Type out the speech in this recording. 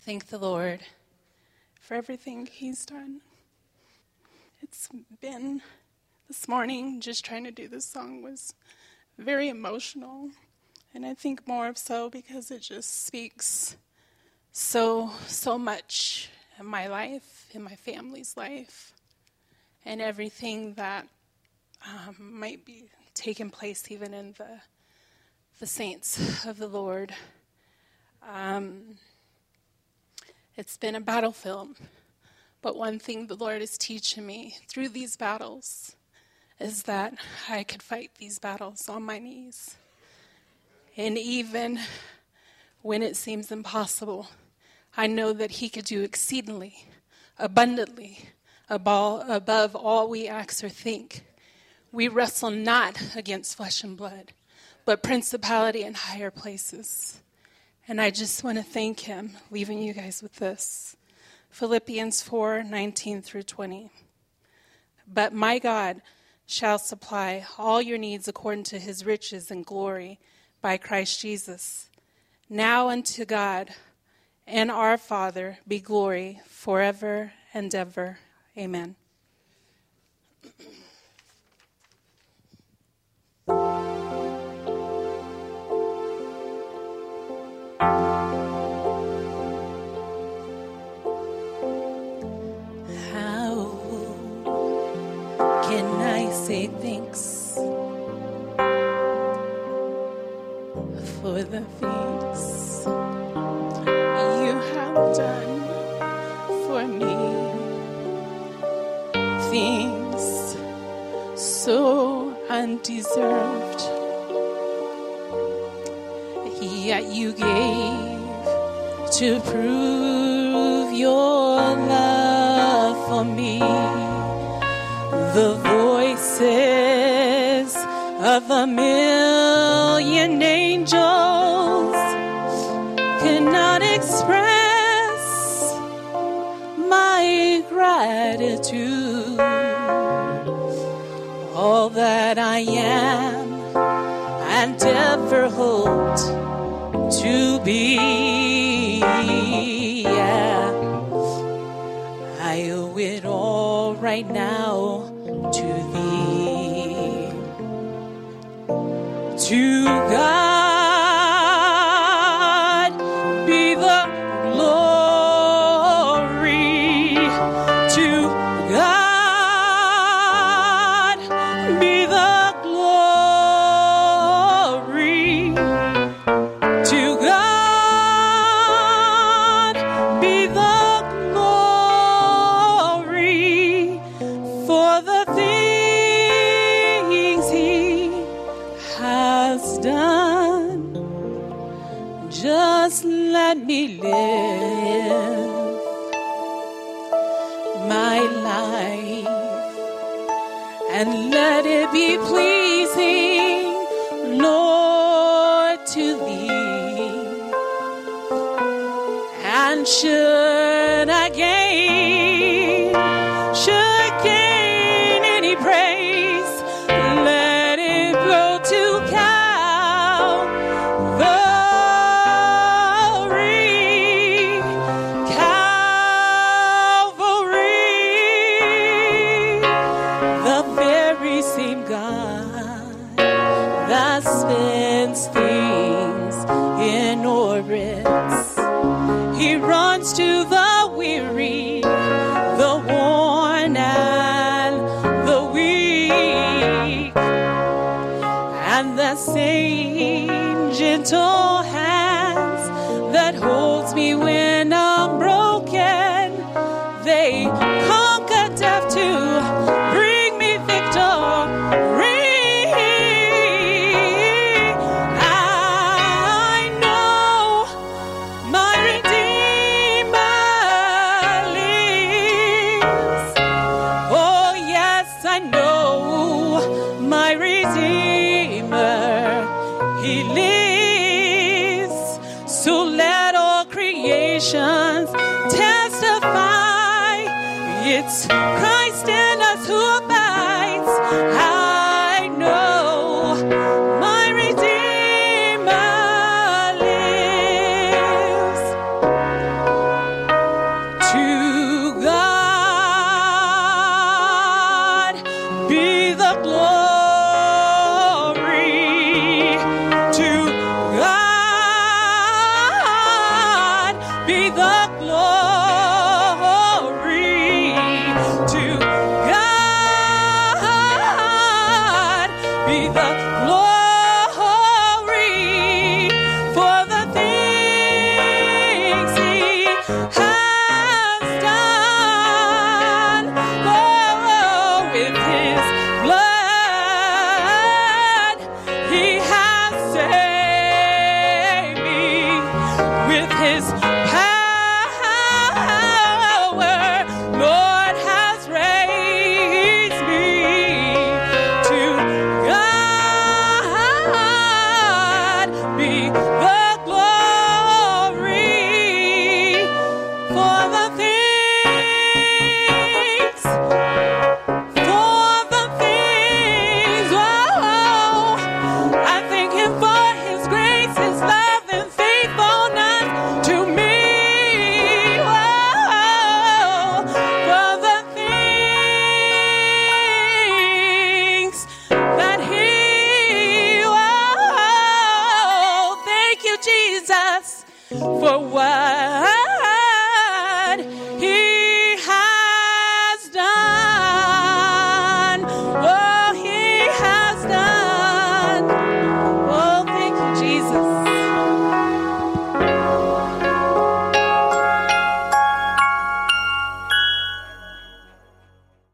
thank the Lord for everything he's done. It's been, this morning, just trying to do this song was very emotional. And I think more of so because it just speaks so much in my life, in my family's life, and everything that might be taking place even in the saints of the Lord. It's been a battlefield, but one thing the Lord is teaching me through these battles is that I could fight these battles on my knees. And even when it seems impossible, I know that he could do exceedingly, abundantly, above all we ask or think. We wrestle not against flesh and blood, but principality in higher places. And I just want to thank him, leaving you guys with this. Philippians 4:19 through 20. But my God shall supply all your needs according to his riches and glory by Christ Jesus. Now unto God and our Father be glory forever and ever. Amen. How can I say thanks for the things you have done for me? Things so undeserved, yet you gave to prove your love for me. The voices of a million angels cannot express my gratitude. All that I am and ever hoped to be, yeah. I owe it all right now to thee, to God be the glory, to God be the glory, to God be the glory for the things he has done. Just let me live my life and let it be pleasing, Lord, to thee. And should I gain any praise, let it go to Calvary, the very same God that spins things in orbits. He runs to the weary, the worn and the weak, and the same gentle hands that holds me when I'm broken. They conquer death to bring me victory. I know my Redeemer lives. Oh yes, I know my Redeemer, he lives. So let all creations testify, it's Christ in us who abides. I know my Redeemer lives. be the glory to God, be the glory for the things He has done. Oh, with His blood He has saved me. With His power, Lord has raised me. To God be the glory for the things, oh, I thank Him for His grace, His love, and faithfulness to me. Oh, for the things that He, oh, thank you, Jesus, for what